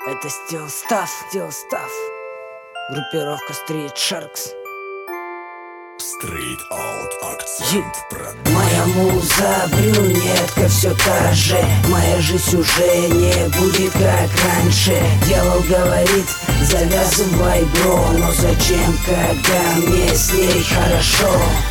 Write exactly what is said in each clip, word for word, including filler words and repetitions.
Это Steel Stuff, Steel Stuff. Группировка Street Sharks. Straight out акцент продукт. Моя муза брюнетка все та же. Моя жизнь уже не будет как раньше. Дьявол говорит, завязывай, бро. Но зачем, когда мне с ней хорошо?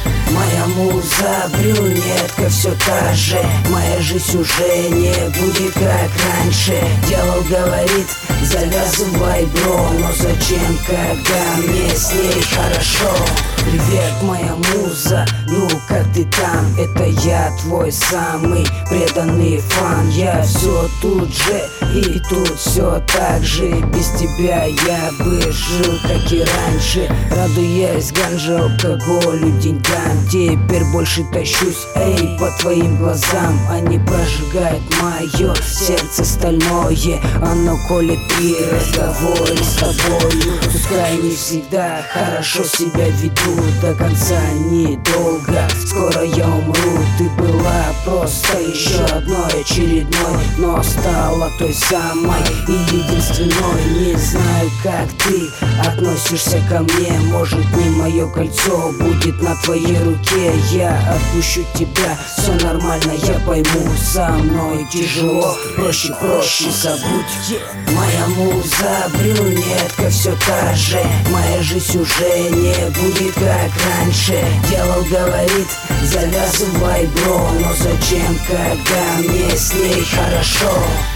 Моя муза брюнетка все та же. Моя жизнь уже не будет как раньше. Дьявол говорит, завязывай, бро. Но зачем, когда мне с ней хорошо? Привет, моя муза, ну как ты там? Это я, твой самый преданный фан. Я все тут же и тут все так же. Без тебя я бы жил, как и раньше, радуясь ганже, алкоголю, деньгам. Теперь больше тащусь, эй, по твоим глазам. Они прожигают мое сердце стальное. Оно колет при разговоре с тобою. Пускай не всегда хорошо себя веду, до конца недолго, скоро я умру. Ты была просто еще одной очередной, но стала той самой и единственной. Не знаю, как ты относишься ко мне. Может, не мое кольцо будет на твоей руке. Я отпущу тебя, все нормально, я пойму. Со мной тяжело, проще, проще забудь. Моя муза брюнетка все та же. Моя жизнь уже не будет как раньше. Дьявол говорит, завязывай, бро. Но зачем, когда мне с ней хорошо?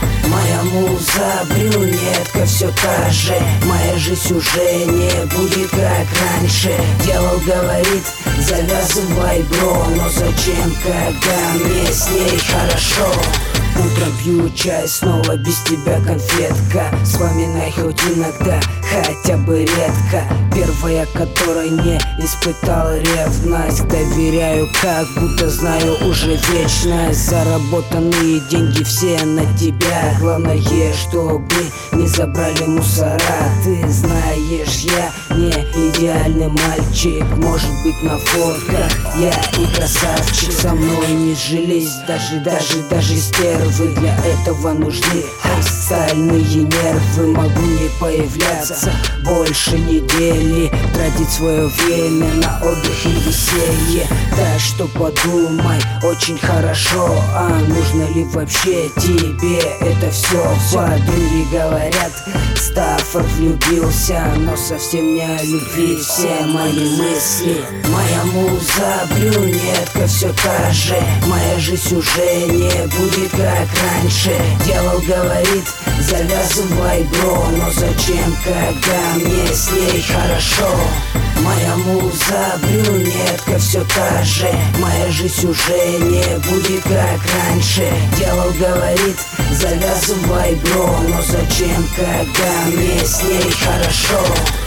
Моя муза брюнетка все та же. Моя жизнь уже не будет как раньше. Дьявол говорит, завязывай, бро. Но зачем, когда мне с ней хорошо? Утром пью чай, снова без тебя конфетка. Вспоминай хоть иногда, хотя бы редко. Первая, которой не испытал ревность. Доверяю, как будто знаю уже вечность. Заработанные деньги все на тебя. Главное, чтобы не забрали мусора. Ты знаешь, я не идеальный мальчик. Может быть, на фотках я и красавчик. Со мной не жились даже, даже, даже стервы. Для этого нужны остальные нервы. Могу не появляться больше недели, тратить свое время на отдых и веселье. Так что подумай очень хорошо, а нужно ли вообще тебе это все? Подруги говорят, Стаффорд влюбился, но совсем не о любви все мои мысли. Моя муза брюнетка все та же. Моя жизнь уже не будет как раньше. Дьявол говорит, завязывай, бро. Но зачем, когда мне с ней хорошо? Моя муза брюнетка все та же. Моя жизнь уже не будет как раньше. Дьявол говорит, завязывай, бро. Но зачем, когда мне с ней хорошо?